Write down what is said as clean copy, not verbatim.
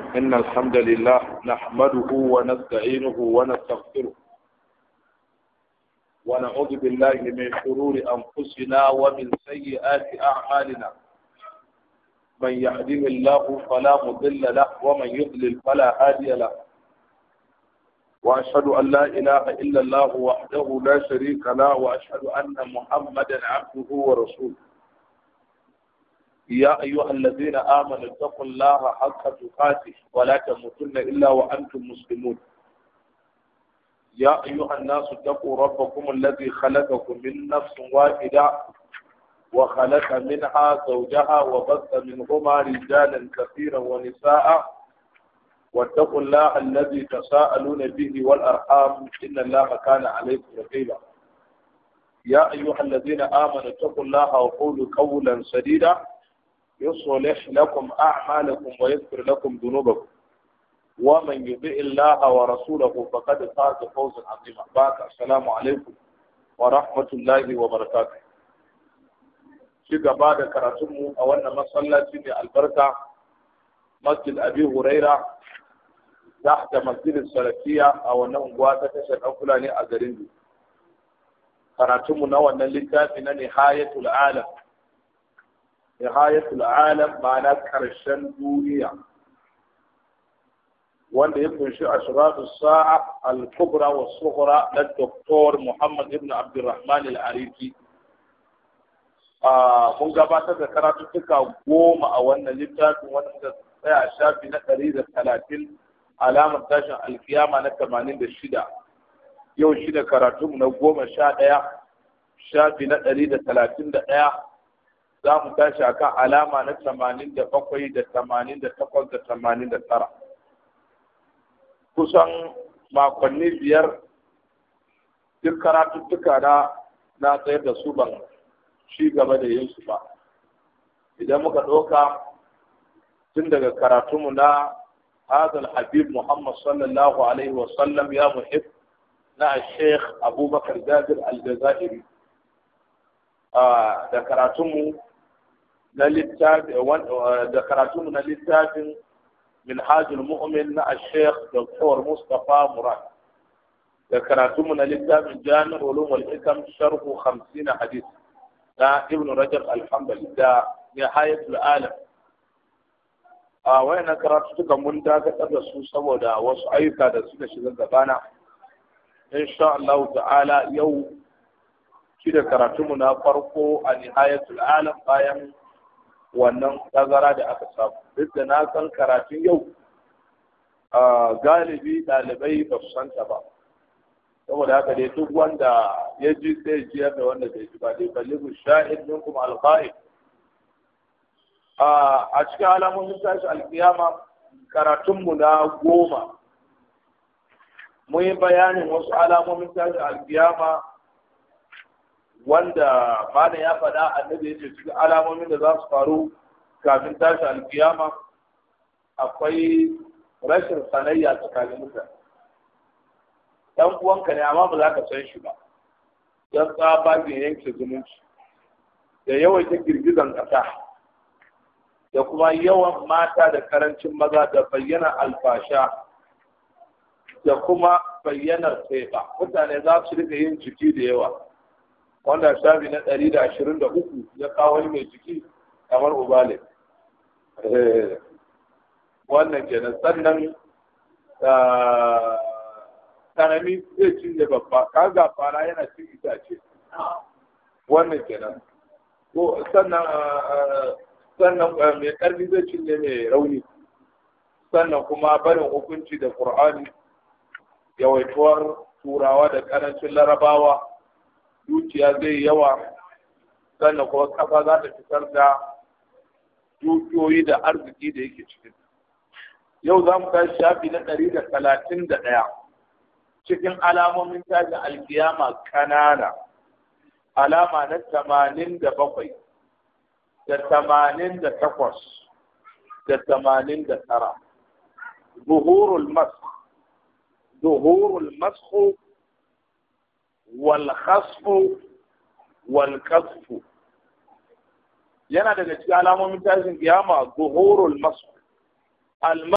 إن الحمد لله نحمده ونستعينه ونستغفره ونعوذ بالله من شرور أنفسنا ومن سيئات أعمالنا. من يهده الله فلا مضل له ومن يضلل فلا هادي له. وأشهد أن لا إله إلا الله وحده لا شريك له وأشهد أن محمدا عبده ورسوله. يا أيها الذين آمنوا اتقوا الله حق تقاته ولا تموتن إلا وأنتم مسلمون. يا أيها الناس اتقوا ربكم الذي خلقكم من نفس واحدة وخلق منها زوجها وبث منهما رجالا كثيرا ونساء واتقوا الله الذي تساءلون به والأرحام إن الله كان عليكم رقيبا. يا أيها الذين آمنوا اتقوا الله وقولوا قولا سديدا يصلح لكم أعمالكم ويغفر لكم ذنوبكم ومن يطع الله ورسوله فقد فاز فوزا عظيما. السلام عليكم ورحمة الله وبركاته. في بعد كراتم أولنا مصلاتي البركة مسجد أبي هريرة تحت مسجد السلفية أو أنه قوات تشهد أفلاني أزرين. كراتم نوى اللتاف نهاية العالم. نهاية العالم معناه كرشن دنيا وأن يكون شيء أشراط الساعة الكبرى والصغرى للدكتور محمد ابن عبد الرحمن العريفي. mun gabatar da karatuttuka 10 a wannan littafin wanda muka tsaya shafi na 130 alamar tashin alkiyama na 86. yau shi da karatunmu na 11 shafi na 131 za mu tashi akan alama na 87 da 88 da 89. kusan makonni 5 duk karatuttuka na tsayar da su ban shi gaba da yin su ba. idan muka ɗauka tun daga karatunmu na hadal habib muhammad sallallahu alaihi wasallam ya muhib na sheikh abubakar jabir al-jazairi da karatunmu na littafin minhajul mu'min na sheikh dr mustapha murad da karatunmu na littafin jami'ul ulum wal hikam sharhu 50 hadith da ibn rajab al-hanbali da nihayatul alam. Wayannan karatu suka mun dakatar da su saboda wasu ayyuka da suka shiga gabana. Insha Allah ta'ala yau shi da karatunmu na farko a nihayatul alam bayan wannan tazara da aka samu. Duk da na san karatun yau galibi ɗalibai ba su santa ba. saboda haka dai duk wanda ya ji sai jiyar da wanda bai ji ba dai balligu shahid minkum alqa'id. A cikin alamomin tashi alkiyama karatunmu na 10 mun yi bayanin wasu alamomin tashi alkiyama wanda mana ya faɗa annabi ya ce cikin alamomin da za su faru kafin tashi alkiyama akwai rashin sanayya tsakanin mutane. dan uwanka ne amma ba za ka san shi ba dan tsabagin yanke zumunci da yawaita girgizan ƙasa da kuma yawan mata da karancin maza da bayyana alfasha da kuma bayyanar tsaye mutane za su rika yin jiki da yawa wanda shafi na 123 ya kawo mai jiki kamar ubale wannan kenan. sannan karami zai cinye babba kaga fara yana cin itace wannan kenan. ko sannan mai karfi zai cinye mai rauni. sannan kuma barin hukunci da qur'ani yawaituwar turawa da karancin larabawa dukiya zai yawa. sannan kuma kafa za ta fitar da dukiyoyi da arziki da yake cikin. yau za mu tashi shafi na 131 cikin alamomin tashin alkiyama kanana. alama na 87 da 88 da 89 ظهور المسخ والخسف والكسف yana daga cikin alamomin tashin kiyama ظهور المسخ